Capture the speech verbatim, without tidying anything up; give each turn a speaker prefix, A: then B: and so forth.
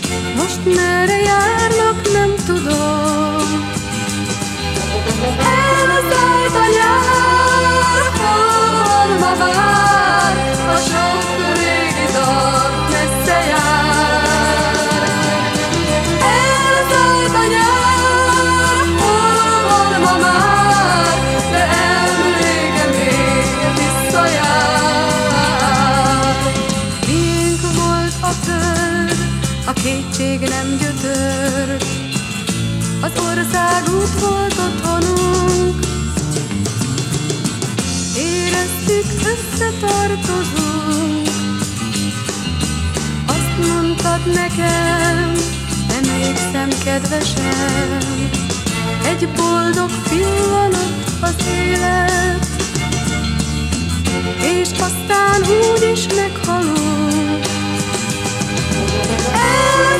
A: most merre járnak, nem tudom. Elszállt a nyár, hol ma vár, a sok régi dal messze jár. Elszállt a nyár, hol ma már, de emléke még visszajár. Miénk volt a föld, a kétség nem gyötört, az országút volt otthonunk. Éreztük, összetartozunk. Azt mondtad nekem, emlékszem kedvesem, egy boldog pillanat az élet, és aztán úgy is meghalunk.